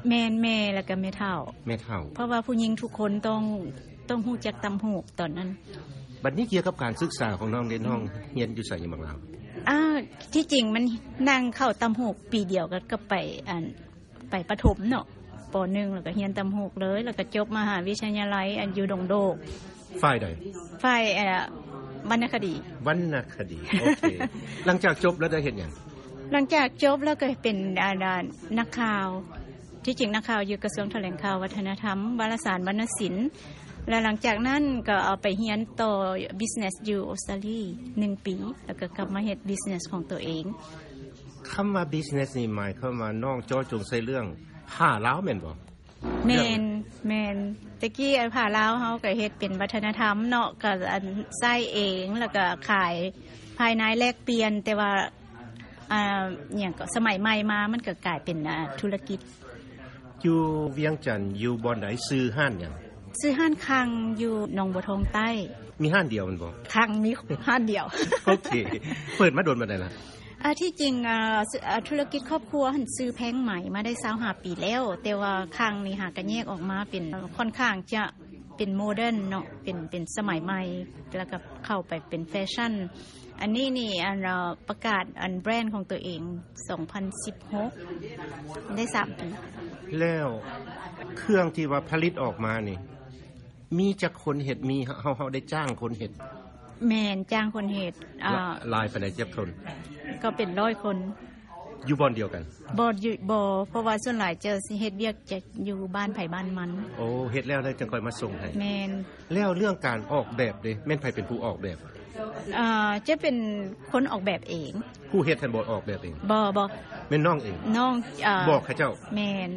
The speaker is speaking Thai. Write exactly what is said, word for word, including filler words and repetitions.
แม่นแม่แล้วก็แม่เฒ่าแม่เฒ่าเพราะว่าผู้หญิงทุกคนต้องต้องฮู้จักตำหูกตอนนั้นบัดนี้เกี่ยวกับการศึกษาของน้องเรียนห้องเรียนอยู่ไสอยู่บักลาวอ้าที่จริงมันนั่งเข้าตำหูกปีเดียวก็ก็ไปอันไปประถมเนาะป.หนึ่งแล้วก็เรียนตำหูกเลยแล้วก็จบมหาวิทยาลัยอันอยู่ดงโดกฝ่ายใดฝ่ายเอ่อวรรณคดีวรรณคดีโอเคหลังจากจบแล้วได้เฮ็ดหยังหลังจากจบแล้วก็เป็นอ่านักข่าวที่จริงนักข่าวอยู่กระทรวงแถลงข่าววัฒนธรรมวารสารวรรณศิลป์และหลังจากนั้นก็เอาไปเรียนต่อ Business อยู่ออสเตรเลียหนึ่งปีแล้วก็กลับมาเฮ็ด Business ของตัวเองคำว่า Business นี่หมายเข้ามาน้องจ่อจงใส่เรื่องผ้าลาวแม่นบ่แม่นแม่นตะกี้ผ้าลาวเฮาก็เฮ็ดเป็นวัฒนธรรมเนาะก็อันใช้เองแล้วก็ขายภายในแลกเปลี่ยนแต่ว่าอ่าหยังก็สมัยใหม่มามันก็กลายเป็นธุรกิจอยู่เวียงจันทน์อยู่บ่อนใดซื้อห้านหยังซื้อห้านคังอยู่หนองบัวทองใต้มีห้านเดียวมันบ่คังมีห้านเดียวโอเคเปิดมาโดนมาได้ล่ะอ่าที่จริงอ่าธุรกิจครอบครัวหั่นซื้อแพงใหม่มาได้ยี่สิบห้าปีแล้วแต่ว่าคังนี่หาก็แยกออกมาเป็นค่อนข้างจะเป็นโมเดิร์นเนาะเป็นเป็นสมัยใหม่แล้วก็เข้าไปเป็นแฟชั่นอันนี้นี่อันเราประกาศอันแบรนด์ของตัวเองสองพันสิบหกได้สามปีแล้วเครื่องที่ว่าผลิตออกมานี่มีจักคนเฮ็ดมีเฮาเฮาได้จ้างคนเฮ็ดแม่นจ้างคนเฮ็ดอ่าหลายปานใดจักคนก็เป็นร้อยคนอยู่บ่อนเดียวกันบ่อยู่บ่เพราะว่าส่วนหลายจะสิเฮ็ดเวียกจะอยู่บ้านไผบ้านมันโอ้เฮ็ดแล้วแล้วจังค่อยมาส่งให้แม่นแล้วเรื่องการออกแบบเด้แม่นไผเป็นผู้ออกแบบอ่าจะเป็นคนออกแบบเองผู้เฮ็ดท่านบ่ออกแบบเองบ่บ่แม่นน้องเองน้องอ่าบอกเขาเจ้าแม่น